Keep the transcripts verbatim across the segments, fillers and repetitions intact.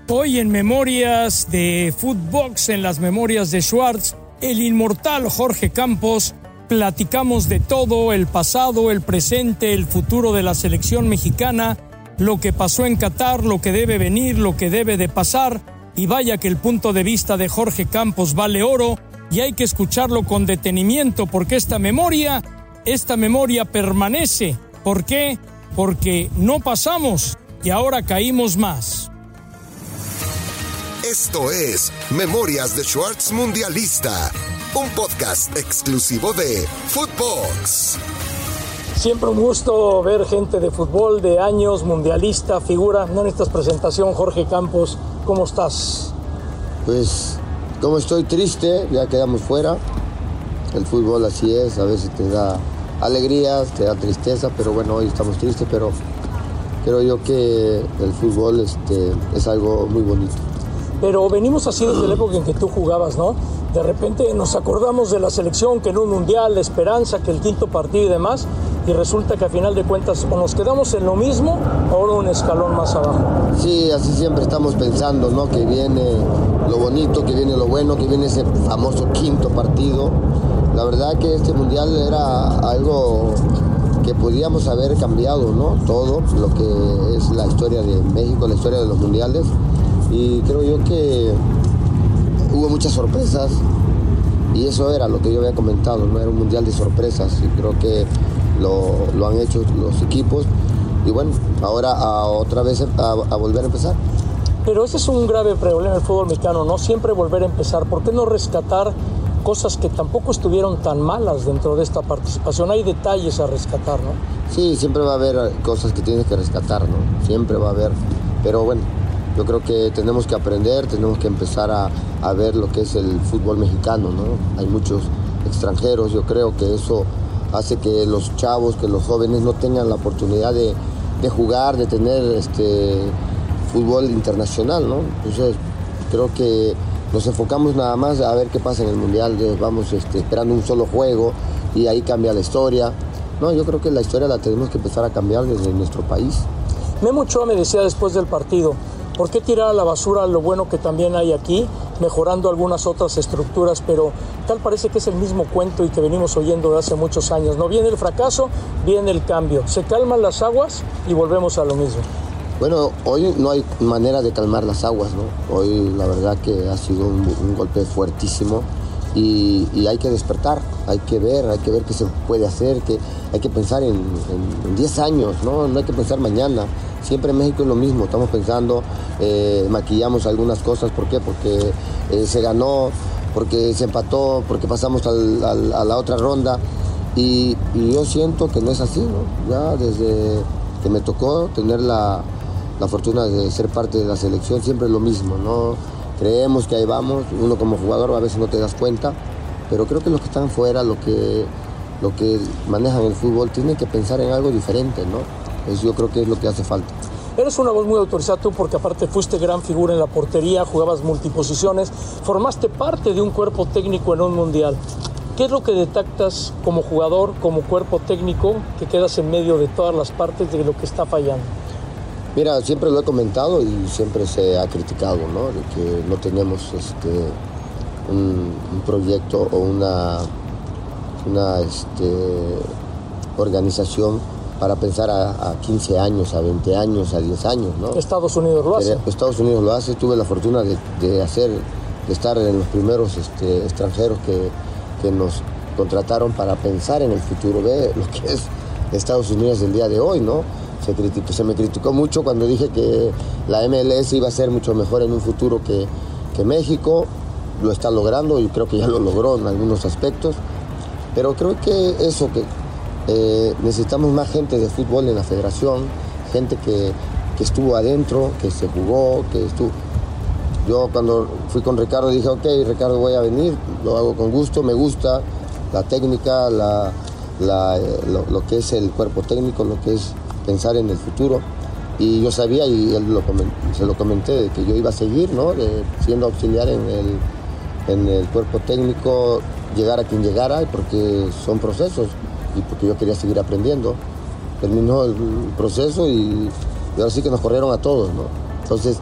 Hoy en Memorias de Footbox, en las Memorias de Schwartz, el inmortal Jorge Campos, platicamos de todo, el pasado, el presente, el futuro de la selección mexicana, lo que pasó en Qatar, lo que debe venir, lo que debe de pasar, y vaya que el punto de vista de Jorge Campos vale oro, y hay que escucharlo con detenimiento, porque esta memoria, esta memoria permanece. ¿Por qué? Porque no pasamos y ahora caímos más. Esto es Memorias de Schwartz Mundialista, un podcast exclusivo de Footbox. Siempre un gusto ver gente de fútbol de años, mundialista, figura. No necesitas presentación, Jorge Campos. ¿Cómo estás? Pues, como estoy triste, ya quedamos fuera. El fútbol así es, a veces te da alegrías, te da tristeza, pero bueno, hoy estamos tristes, pero creo yo que el fútbol este, es algo muy bonito. Pero venimos así desde la época en que tú jugabas, ¿no? De repente nos acordamos de la selección, que en un mundial, la esperanza, que el quinto partido y demás, y resulta que a final de cuentas o nos quedamos en lo mismo, o ahora un escalón más abajo. Sí, así siempre estamos pensando, ¿no? Que viene lo bonito, que viene lo bueno, que viene ese famoso quinto partido. La verdad que este mundial era algo que podíamos haber cambiado, ¿no? Todo lo que es la historia de México, la historia de los mundiales. Y creo yo que hubo muchas sorpresas y eso era lo que yo había comentado, no era un mundial de sorpresas y creo que lo, lo han hecho los equipos y bueno, ahora a otra vez a, a volver a empezar. Pero ese es un grave problema del fútbol mexicano, ¿no? Siempre volver a empezar. ¿Por qué no rescatar cosas que tampoco estuvieron tan malas dentro de esta participación? Hay detalles a rescatar, ¿no? Sí, siempre va a haber cosas que tienes que rescatar, ¿no? Siempre va a haber, pero bueno, yo creo que tenemos que aprender, tenemos que empezar a, a ver lo que es el fútbol mexicano, ¿no? Hay muchos extranjeros, yo creo que eso hace que los chavos, que los jóvenes no tengan la oportunidad de, de jugar, de tener este fútbol internacional, ¿no? Entonces, creo que nos enfocamos nada más a ver qué pasa en el Mundial, vamos este, esperando un solo juego y ahí cambia la historia. No, yo creo que la historia la tenemos que empezar a cambiar desde nuestro país. Memo Ochoa me decía después del partido, ¿por qué tirar a la basura lo bueno que también hay aquí, mejorando algunas otras estructuras? Pero tal parece que es el mismo cuento y que venimos oyendo de hace muchos años, ¿no? Viene el fracaso, viene el cambio, se calman las aguas y volvemos a lo mismo. Bueno, hoy no hay manera de calmar las aguas, ¿no? Hoy la verdad que ha sido un, un golpe fuertísimo y, y hay que despertar, hay que ver, hay que ver qué se puede hacer, que hay que pensar en, en, en diez años, ¿no? No hay que pensar mañana. Siempre en México es lo mismo, estamos pensando, eh, maquillamos algunas cosas, ¿por qué? Porque eh, se ganó, porque se empató, porque pasamos al, al, a la otra ronda y, y yo siento que no es así, ¿no? Ya desde que me tocó tener la, la fortuna de ser parte de la selección, siempre es lo mismo, ¿no? Creemos que ahí vamos, uno como jugador a veces no te das cuenta, pero creo que los que están fuera, lo que, lo que manejan el fútbol, tienen que pensar en algo diferente, ¿no? Eso yo creo que es lo que hace falta. Eres una voz muy autorizada tú porque aparte fuiste gran figura en la portería, jugabas multiposiciones, formaste parte de un cuerpo técnico en un mundial. ¿Qué es lo que detectas como jugador, como cuerpo técnico, que quedas en medio de todas las partes de lo que está fallando? Mira, siempre lo he comentado y siempre se ha criticado, ¿no? De que no tenemos este, un, un proyecto o una, una este, organización para pensar a, a quince años, a veinte años, a diez años, ¿no? Estados Unidos lo hace. Estados Unidos lo hace. Tuve la fortuna de, de hacer, de estar en los primeros este, extranjeros que, que nos contrataron para pensar en el futuro. Ve lo que es Estados Unidos del día de hoy, ¿no? Se criticó, se me criticó mucho cuando dije que la M L S iba a ser mucho mejor en un futuro que, que México. Lo está logrando y creo que ya lo logró en algunos aspectos. Pero creo que eso que Eh, necesitamos más gente de fútbol en la federación, gente que, que estuvo adentro, que se jugó, que estuvo... Yo cuando fui con Ricardo dije, ok, Ricardo, voy a venir, lo hago con gusto, me gusta la técnica, la, la, lo, lo que es el cuerpo técnico, lo que es pensar en el futuro. Y yo sabía, y él lo comenté, se lo comenté, de que yo iba a seguir, ¿no? De, siendo auxiliar en el, en el cuerpo técnico, llegar a quien llegara, porque son procesos. Y porque yo quería seguir aprendiendo. Terminó el proceso y, y ahora sí que nos corrieron a todos, ¿no? Entonces,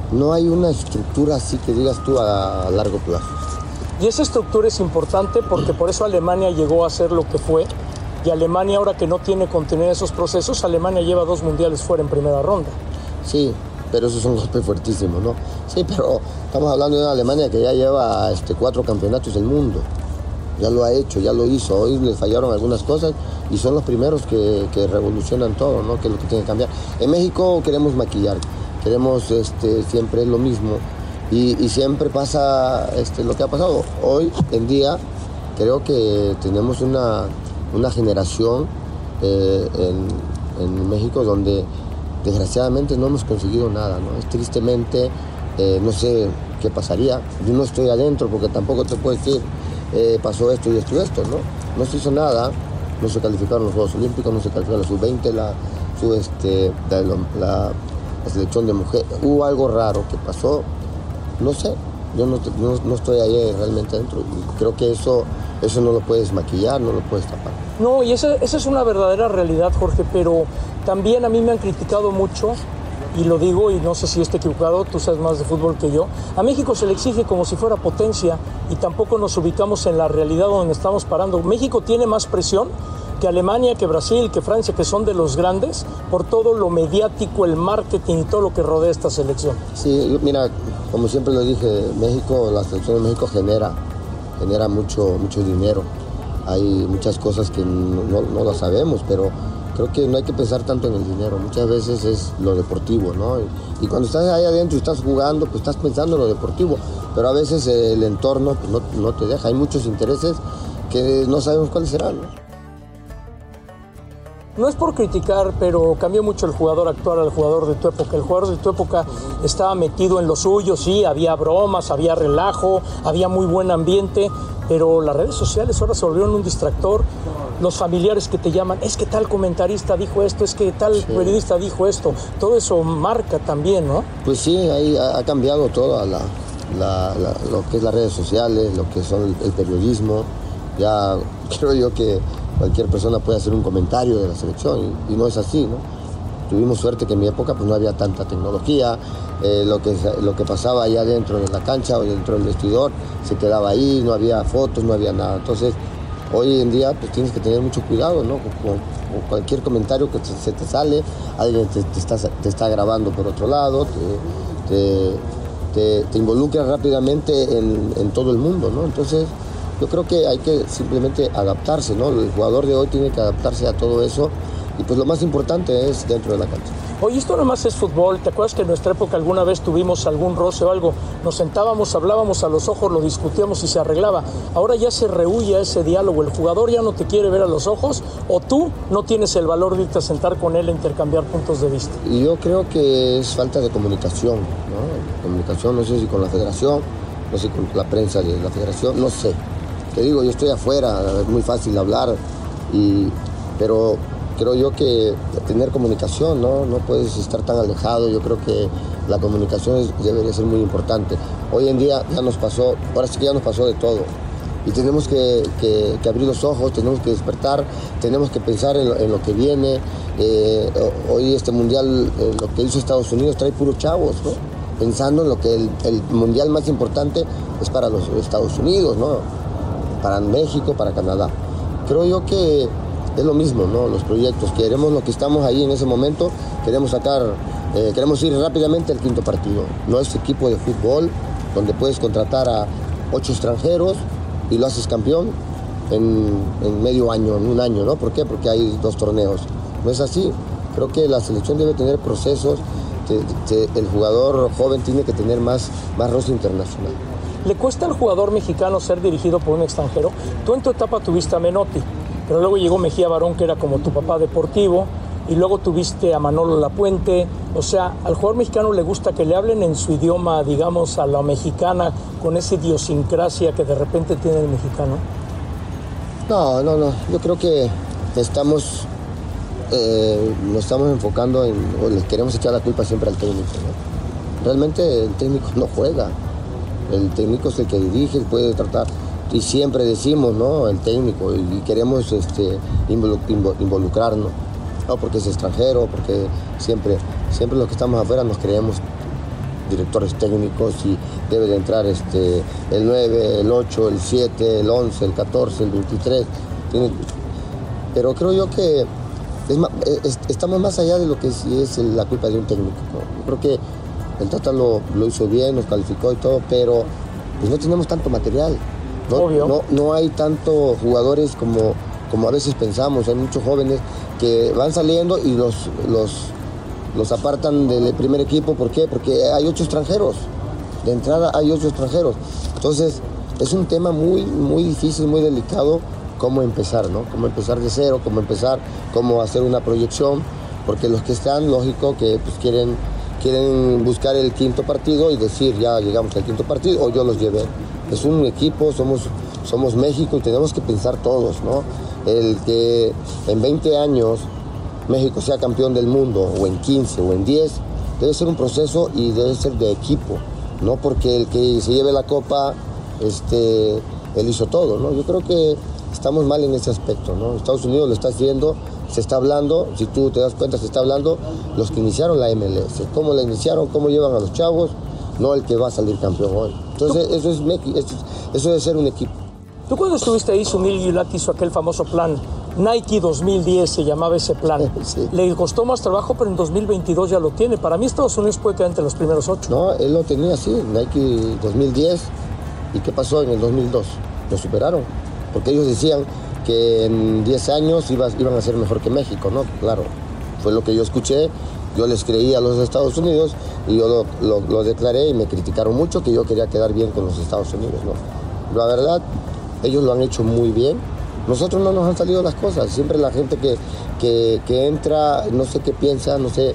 no hay una estructura así que digas tú a, a largo plazo. Y esa estructura es importante porque por eso Alemania llegó a ser lo que fue. Y Alemania, ahora que no tiene continuidad en esos procesos, Alemania lleva dos mundiales fuera en primera ronda. Sí, pero esos son golpes fuertísimos, ¿no? Sí, pero estamos hablando de una Alemania que ya lleva este, cuatro campeonatos del mundo. Ya lo ha hecho, ya lo hizo. Hoy les fallaron algunas cosas y son los primeros que, que revolucionan todo, ¿no? Que es lo que tiene que cambiar. En México queremos maquillar, queremos este, siempre lo mismo y, y siempre pasa este, lo que ha pasado. Hoy en día creo que tenemos una... una generación eh, en, en México donde desgraciadamente no hemos conseguido nada, ¿no? Es tristemente, eh, no sé qué pasaría. Yo no estoy adentro porque tampoco te puedo decir eh, pasó esto y esto y esto, ¿no? No se hizo nada, no se calificaron los Juegos Olímpicos, no se calificaron la sub veinte, la, sub, este, la, la, la selección de mujeres. Hubo algo raro que pasó, no sé, yo no, no, no estoy ahí realmente adentro y creo que eso... Eso no lo puedes maquillar, no lo puedes tapar. No, y esa, esa es una verdadera realidad, Jorge, pero también a mí me han criticado mucho, y lo digo, y no sé si esté equivocado, tú sabes más de fútbol que yo. A México se le exige como si fuera potencia, y tampoco nos ubicamos en la realidad donde estamos parando. México tiene más presión que Alemania, que Brasil, que Francia, que son de los grandes, por todo lo mediático, el marketing y todo lo que rodea esta selección. Sí, mira, como siempre lo dije, México, la selección de México genera... genera mucho, mucho dinero. Hay muchas cosas que no, no, no las sabemos, pero creo que no hay que pensar tanto en el dinero. Muchas veces es lo deportivo, ¿no? Y, y cuando estás ahí adentro y estás jugando, pues estás pensando en lo deportivo, pero a veces el entorno pues, no, no te deja. Hay muchos intereses que no sabemos cuáles serán, ¿no? No es por criticar, pero cambió mucho el jugador actual al jugador de tu época. El jugador de tu época estaba metido en lo suyo, sí, había bromas, había relajo, había muy buen ambiente, pero las redes sociales ahora se volvieron un distractor. Los familiares que te llaman, es que tal comentarista dijo esto, es que tal sí. periodista dijo esto, todo eso marca también, ¿no? Pues sí, ahí ha cambiado toda la, la, la, lo que es las redes sociales, lo que son el, el periodismo. Ya creo yo que cualquier persona puede hacer un comentario de la selección y, y no es así, ¿no? Tuvimos suerte que en mi época pues no había tanta tecnología, eh, lo, que, lo que pasaba allá dentro de la cancha o dentro del vestidor se quedaba ahí, no había fotos, no había nada. Entonces, hoy en día pues tienes que tener mucho cuidado, ¿no? Con, con cualquier comentario que te, se te sale, alguien te, te, está, te está grabando por otro lado, te, te, te, te involucra rápidamente en, en todo el mundo, ¿no? Entonces, yo creo que hay que simplemente adaptarse, ¿no? El jugador de hoy tiene que adaptarse a todo eso y pues lo más importante es dentro de la cancha. Oye, esto no más es fútbol. ¿Te acuerdas que en nuestra época alguna vez tuvimos algún roce o algo? Nos sentábamos, hablábamos a los ojos, lo discutíamos y se arreglaba. Ahora ya se rehúye a ese diálogo. El jugador ya no te quiere ver a los ojos o tú no tienes el valor de irte a sentar con él e intercambiar puntos de vista. Y yo creo que es falta de comunicación, ¿no? Comunicación, no sé si con la federación, no sé con la prensa de la federación, no sé. Te digo, yo estoy afuera, es muy fácil hablar, y, pero creo yo que tener comunicación, ¿no? No puedes estar tan alejado. Yo creo que la comunicación es, debería ser muy importante. Hoy en día ya nos pasó, ahora sí que ya nos pasó de todo. Y tenemos que, que, que abrir los ojos, tenemos que despertar, tenemos que pensar en lo, en lo que viene. Eh, hoy este mundial, eh, lo que hizo Estados Unidos, trae puros chavos, ¿no? Pensando en lo que el, el mundial más importante es para los Estados Unidos, ¿no? Para México, para Canadá. Creo yo que es lo mismo, ¿no? Los proyectos, queremos lo que estamos ahí en ese momento, queremos sacar, eh, queremos ir rápidamente al quinto partido. No es equipo de fútbol donde puedes contratar a ocho extranjeros y lo haces campeón en, en medio año, en un año, ¿no? ¿Por qué? Porque hay dos torneos. No es así. Creo que la selección debe tener procesos, te, te, el jugador joven tiene que tener más, más roce internacional. ¿Le cuesta al jugador mexicano ser dirigido por un extranjero? Tú en tu etapa tuviste a Menotti, pero luego llegó Mejía Barón, que era como tu papá deportivo, y luego tuviste a Manolo Lapuente. O sea, al jugador mexicano le gusta que le hablen en su idioma, digamos, a la mexicana, con esa idiosincrasia que de repente tiene el mexicano. No, no, no. Yo creo que estamos, eh, nos estamos enfocando en, o le queremos echar la culpa siempre al técnico, ¿no? Realmente el técnico no juega. El técnico es el que dirige, puede tratar, y siempre decimos, ¿no? El técnico, y queremos este, directores técnicos y debe de entrar este, el nueve, el ocho, el siete, el once, el catorce, el veintitrés. Tiene, pero creo yo que es, es, estamos más allá de lo que sí es la culpa de un técnico, ¿no? Yo creo que el Tata lo, lo hizo bien, nos calificó y todo, pero pues no tenemos tanto material. No, Obvio. no, no hay tantos jugadores como, como a veces pensamos. Hay muchos jóvenes que van saliendo y los, los, los apartan del primer equipo. ¿Por qué? Porque hay ocho extranjeros. De entrada hay ocho extranjeros. Entonces es un tema muy, muy difícil, muy delicado. Cómo empezar, ¿no? Cómo empezar de cero, cómo empezar, cómo hacer una proyección, porque los que están, lógico, que pues quieren, quieren buscar el quinto partido y decir, ya llegamos al quinto partido, o yo los llevé. Es un equipo, somos, somos México y tenemos que pensar todos, ¿no? El que en veinte años México sea campeón del mundo, o en quince, o en diez, debe ser un proceso y debe ser de equipo, no porque el que se lleve la copa, este, él hizo todo, ¿no? Yo creo que estamos mal en ese aspecto, ¿no? Estados Unidos lo está haciendo, se está hablando, si tú te das cuenta, se está hablando los que iniciaron la M L S, cómo la iniciaron, cómo llevan a los chavos, no el que va a salir campeón hoy. Entonces, eso es eso, eso debe ser un equipo. Tú cuando estuviste ahí, Sunil Gulati hizo aquel famoso plan, Nike dos mil diez se llamaba ese plan. Sí. Le costó más trabajo, pero en dos mil veintidós ya lo tiene. Para mí Estados Unidos puede quedar entre los primeros ocho. No, él lo tenía así, Nike dos mil diez. ¿Y qué pasó en el dos mil dos? Lo superaron. Porque ellos decían que en diez años iban, iban a ser mejor que México, ¿no? Claro, fue lo que yo escuché, yo les creí a los Estados Unidos y yo lo, lo, lo declaré y me criticaron mucho que yo quería quedar bien con los Estados Unidos, ¿no? La verdad, ellos lo han hecho muy bien, nosotros no nos han salido las cosas, siempre la gente que, que, que entra, no sé qué piensa, no sé,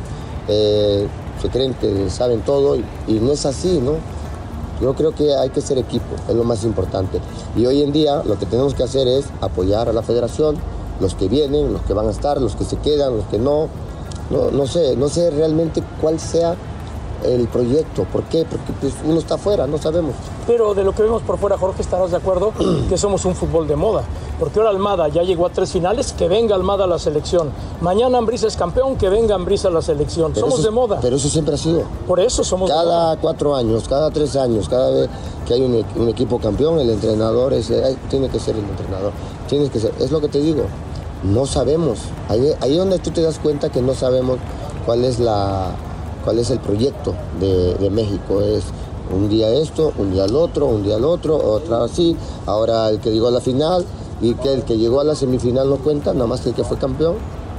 eh, se creen que saben todo y, y no es así, ¿no? Yo creo que hay que ser equipo, es lo más importante. Y hoy en día lo que tenemos que hacer es apoyar a la federación, los que vienen, los que van a estar, los que se quedan, los que no. No, no sé, no sé realmente cuál sea el proyecto. ¿Por qué? Porque pues, uno está afuera, no sabemos. Pero de lo que vemos por fuera, Jorge, estarás de acuerdo que somos un fútbol de moda. Porque ahora Almada ya llegó a tres finales, que venga Almada a la selección. Mañana Ambriz es campeón, que venga Ambriz a la selección. Pero somos eso, de moda. Pero eso siempre ha sido. Por eso somos cada de moda. Cada cuatro años, cada tres años, cada vez que hay un, un equipo campeón, el entrenador es, tiene que ser el entrenador. Tienes que ser, es lo que te digo. No sabemos. Ahí es donde tú te das cuenta que no sabemos cuál es la cuál es el proyecto de, de México. Es un día esto, un día el otro, un día el otro, otra así. Ahora el que llegó a la final y que el que llegó a la semifinal no cuenta, nada más que el que fue campeón.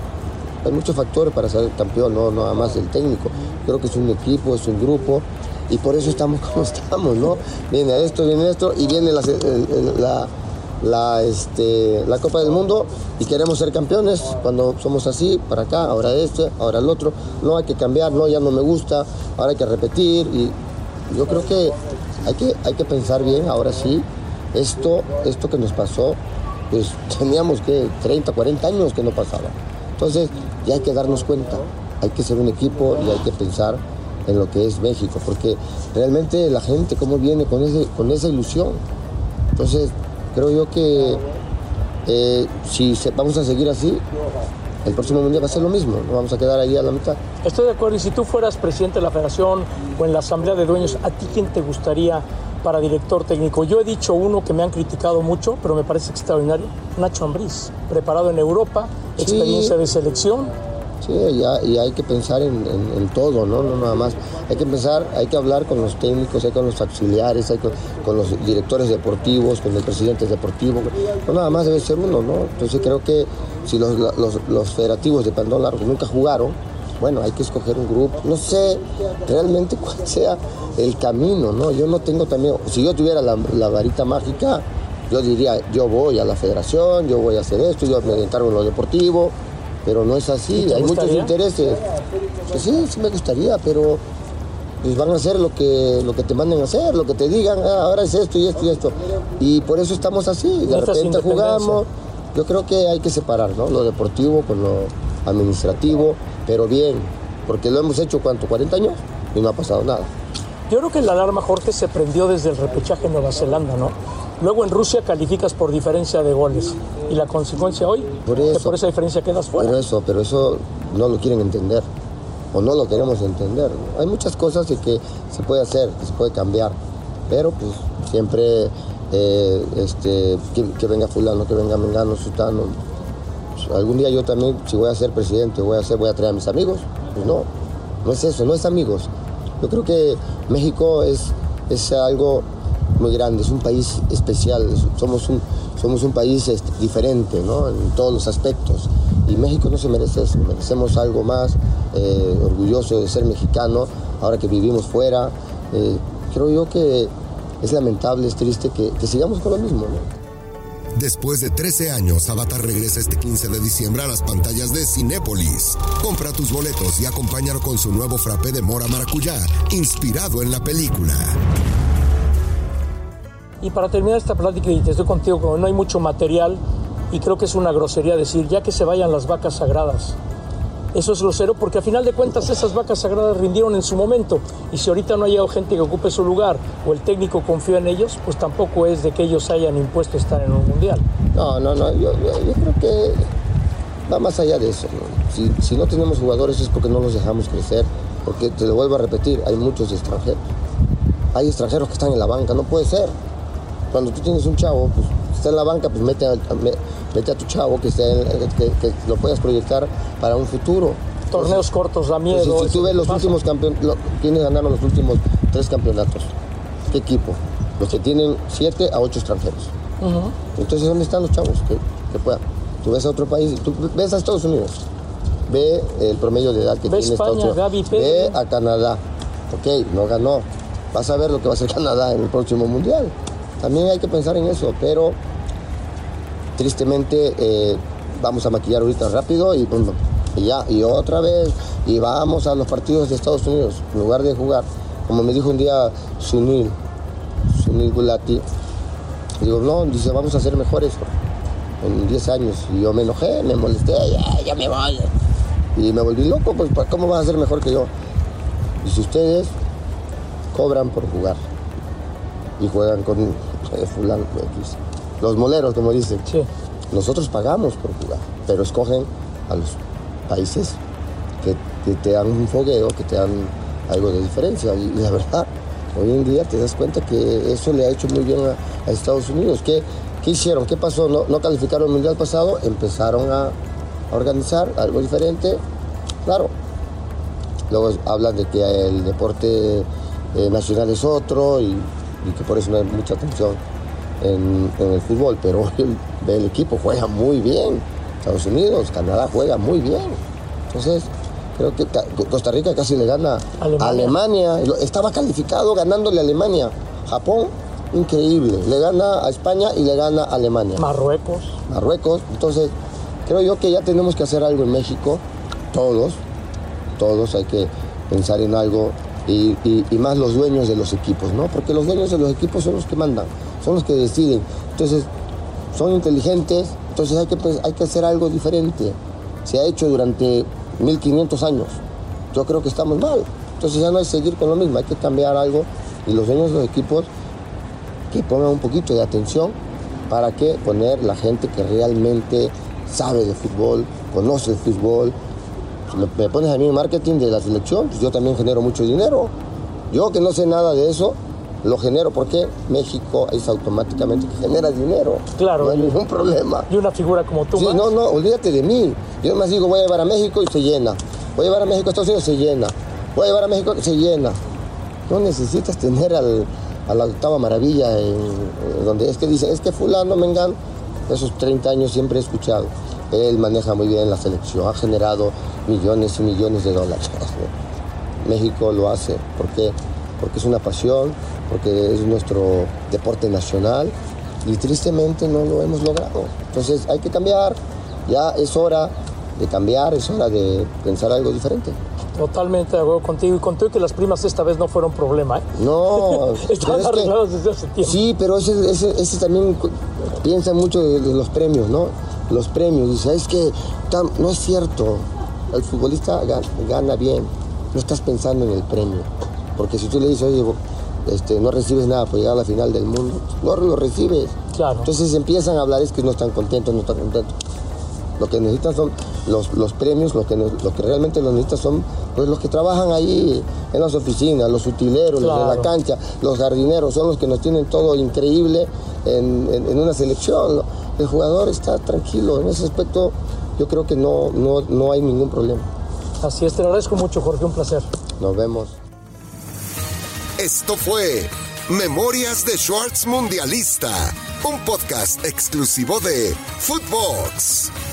Hay muchos factores para ser campeón, no nada más el técnico. Creo que es un equipo, es un grupo y por eso estamos como estamos, ¿no? Viene esto, viene esto y viene la, la, la, este, la Copa del Mundo y queremos ser campeones cuando somos así, para acá, ahora este, ahora el otro. No hay que cambiar, no, ya no me gusta, ahora hay que repetir y yo creo que hay que, hay que pensar bien, ahora sí, esto, esto que nos pasó, pues teníamos que treinta, cuarenta años que no pasaba. Entonces ya hay que darnos cuenta, hay que ser un equipo y hay que pensar en lo que es México, porque realmente la gente cómo viene con, ese, con esa ilusión. Entonces creo yo que eh, si se, vamos a seguir así, el próximo mundial va a ser lo mismo, no vamos a quedar ahí a la mitad. Estoy de acuerdo, y si tú fueras presidente de la federación o en la asamblea de dueños, ¿a ti quién te gustaría para director técnico? Yo he dicho uno que me han criticado mucho, pero me parece extraordinario, Nacho Ambriz, preparado en Europa, experiencia sí. de selección. Sí, y, y hay que pensar en, en, en todo, ¿no? No nada más. Hay que pensar, hay que hablar con los técnicos, hay con los auxiliares, hay con, con los directores deportivos, con el presidente deportivo. No nada más debe ser uno, ¿no? Entonces creo que si los, los, los federativos de Pandón Largo nunca jugaron, bueno, hay que escoger un grupo. No sé realmente cuál sea el camino, ¿no? Yo no tengo también, si yo tuviera la, la varita mágica, yo diría, yo voy a la federación, yo voy a hacer esto, yo me encargo en lo deportivo. Pero no es así, hay muchos intereses. Pues sí, sí me gustaría, pero pues van a hacer lo que, lo que te manden a hacer, lo que te digan, ah, ahora es esto y esto y esto. Y por eso estamos así, de repente jugamos. Yo creo que hay que separar, ¿no? Lo deportivo con lo administrativo, pero bien, porque lo hemos hecho, ¿cuánto? ¿cuarenta años? Y no ha pasado nada. Yo creo que la alarma, Jorge, se prendió desde el repechaje en Nueva Zelanda, ¿no? Luego en Rusia calificas por diferencia de goles. Y la consecuencia hoy, por eso, que por esa diferencia quedas fuera. Pero eso, pero eso no lo quieren entender. o no lo queremos entender, ¿no? Hay muchas cosas de que se puede hacer, que se puede cambiar, pero pues siempre eh, este, que, que venga fulano, que venga mengano, sultano. Pues, algún día yo también, si voy a ser presidente, voy a, hacer, voy a traer a mis amigos. Pues no, no es eso, no es amigos. Yo creo que México es, es algo muy grande, es un país especial, somos un, somos un país este, diferente, ¿no? En todos los aspectos. Y México no se merece eso, merecemos algo más, eh, orgulloso de ser mexicano, ahora que vivimos fuera. Eh, creo yo que es lamentable, es triste que, que sigamos con lo mismo, ¿no? Después de trece años, Avatar regresa este quince de diciembre a las pantallas de Cinépolis. Compra tus boletos y acompáñalo con su nuevo frappé de mora maracuyá, inspirado en la película. Y para terminar esta plática, y te estoy contigo, como no hay mucho material, y creo que es una grosería decir, ya que se vayan las vacas sagradas. Eso es grosero porque a final de cuentas esas vacas sagradas rindieron en su momento, y si ahorita no ha llegado gente que ocupe su lugar o el técnico confía en ellos, pues tampoco es de que ellos hayan impuesto estar en un mundial. No, no, no, yo, yo, yo creo que va más allá de eso, ¿no? Si, si no tenemos jugadores es porque no los dejamos crecer, porque te lo vuelvo a repetir, hay muchos extranjeros. Hay extranjeros que están en la banca, no puede ser. Cuando tú tienes un chavo, pues está en la banca, pues mete a, mete a tu chavo que, esté en, que, que lo puedas proyectar para un futuro. Torneos Entonces, cortos, da miedo. Pues, si tú ves los últimos campeonatos, ¿quiénes ganaron los últimos tres campeonatos? ¿Qué equipo? Los que tienen siete a ocho extranjeros. Uh-huh. Entonces, ¿dónde están los chavos que, que puedan? Tú ves a otro país, tú ves a Estados Unidos, ve el promedio de edad que tiene España, Estados Unidos, Gaby, ve a Canadá. Ok, no ganó. Vas a ver lo que va a hacer Canadá en el próximo mundial. También hay que pensar en eso, pero tristemente eh, vamos a maquillar ahorita rápido y, pues, y ya, y otra vez, y vamos a los partidos de Estados Unidos, en lugar de jugar. Como me dijo un día Sunil, Sunil Gulati, digo, no, dice, vamos a ser mejores en diez años. Y yo me enojé, me molesté, ya, ya me voy. Y me volví loco, pues, ¿cómo vas a ser mejor que yo? Y si ustedes cobran por jugar y juegan con eh, fulano, X, los moleros, como dicen. Sí. Nosotros pagamos por jugar, pero escogen a los países que, que te dan un fogueo, que te dan algo de diferencia. Y, y la verdad, hoy en día te das cuenta que eso le ha hecho muy bien a, a Estados Unidos. ¿Qué, ¿Qué hicieron? ¿Qué pasó? ¿No, no calificaron el mundial pasado? Empezaron a, a organizar algo diferente. Claro. Luego hablan de que el deporte eh, nacional es otro y, y que por eso no hay mucha atención en, en el fútbol, pero el, el equipo juega muy bien. Estados Unidos, Canadá juega muy bien. Entonces, creo que Costa Rica casi le gana Alemania. a Alemania. Estaba calificado ganándole a Alemania. Japón, increíble. Le gana a España y le gana a Alemania. Marruecos. Marruecos. Entonces, creo yo que ya tenemos que hacer algo en México. Todos, todos hay que pensar en algo. Y, y, y más los dueños de los equipos, ¿no? Porque los dueños de los equipos son los que mandan, son los que deciden. Entonces, son inteligentes, entonces hay que, hay que hacer algo diferente. Se ha hecho durante mil quinientos años. Yo creo que estamos mal. Entonces ya no hay seguir con lo mismo, hay que cambiar algo. Y los dueños de los equipos que pongan un poquito de atención para que poner la gente que realmente sabe de fútbol, conoce el fútbol. Me pones a mí en marketing de la selección, pues yo también genero mucho dinero. Yo que no sé nada de eso, lo genero porque México es automáticamente que genera dinero. Claro. No hay ningún problema. Y una figura como tú. Sí, no, no, olvídate de mí. Yo más digo, voy a llevar a México y se llena. Voy a llevar a México a Estados Unidos, se llena. Voy a llevar a México, se llena. No necesitas tener al, a la octava maravilla en, en donde es que dicen, es que fulano, mengano, esos treinta años siempre he escuchado. Él maneja muy bien la selección, ha generado millones y millones de dólares. México lo hace. ¿Por qué? Porque es una pasión, porque es nuestro deporte nacional y tristemente no lo hemos logrado. Entonces hay que cambiar, ya es hora de cambiar, es hora de pensar algo diferente. Totalmente de acuerdo contigo y contigo que las primas esta vez no fueron problema, ¿eh? No. Están arreglados desde hace tiempo. Sí, pero ese, ese, ese también piensa mucho de, de los premios, ¿no? Los premios, dice, es que tam, no es cierto, el futbolista gana, gana bien, no estás pensando en el premio, porque si tú le dices, oye, este, no recibes nada por llegar a la final del mundo, no lo recibes. Claro. Entonces empiezan a hablar, es que no están contentos, no están contentos. Lo que necesitan son los, los premios, lo que, nos, lo que realmente los necesitan son pues, los que trabajan ahí en las oficinas, los utileros, claro. los de la cancha, los jardineros, son los que nos tienen todo increíble en, en, en una selección. El jugador está tranquilo, en ese aspecto yo creo que no, no, no hay ningún problema. Así es, te lo agradezco mucho, Jorge, un placer. Nos vemos. Esto fue Memorias de Schwartz Mundialista, un podcast exclusivo de Footbox.